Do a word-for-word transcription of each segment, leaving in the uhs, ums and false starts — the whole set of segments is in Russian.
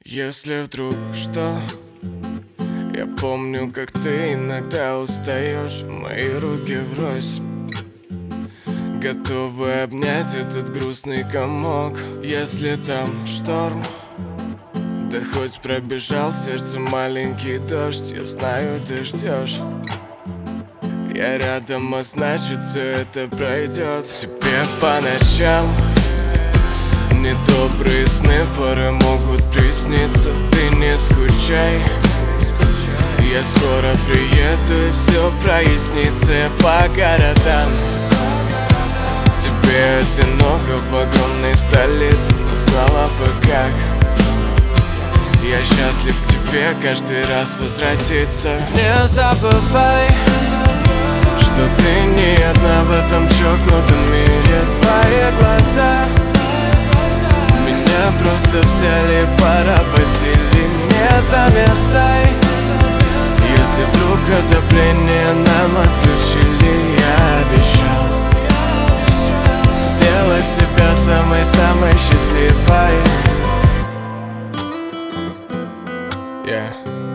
Если вдруг что, я помню, как ты иногда устаешь, мои руки врозь, готовы обнять этот грустный комок. Если там шторм, да хоть пробежал в сердце маленький дождь, я знаю, ты ждешь. Я рядом, а значит, все это пройдет. Тебе по ночам недобрые сны порой могут присниться. Ты не скучай, я скоро приеду и все прояснится. По городам тебе одиноко в огромной столице, но знала бы как я счастлив к тебе каждый раз возвратиться. Не забывай, что ты не одна в этом чокнутом мире. Твои глаза меня просто взяли, поработили. Не замерзай, если вдруг отопление нам отключили. Я обещал сделать тебя самой-самой счастливой. Yeah.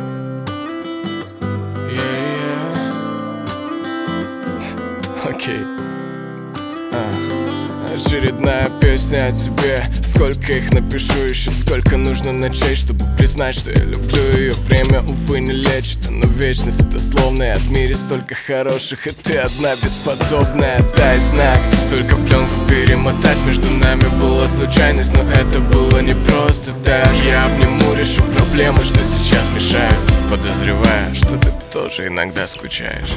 Yeah, yeah. Окей. Okay. А. Очередная песня о тебе. Сколько их напишу еще, сколько нужно ночей, чтобы признать, что я люблю ее. Время, увы, не лечит, но вечность это словно. От мира столько хороших, и ты одна бесподобная. Дай знак, только пленку перемотать. Между нами была случайность, но это было не просто так. Я обниму, решу проблемы, что сейчас мешают, подозревая, что ты тоже иногда скучаешь.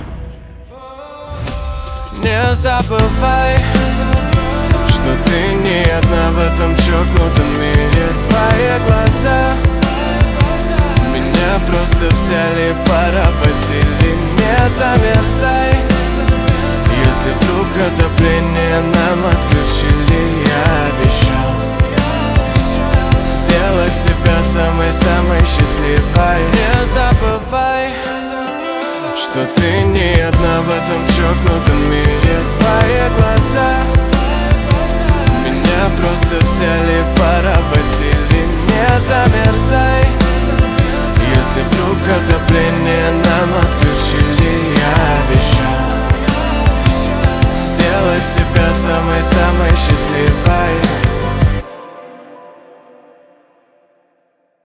Не забывай, что ты не одна в этом чокнутом мире. Твои глаза меня просто взяли, поработили. Не замерзай, если вдруг отопление нам отключили.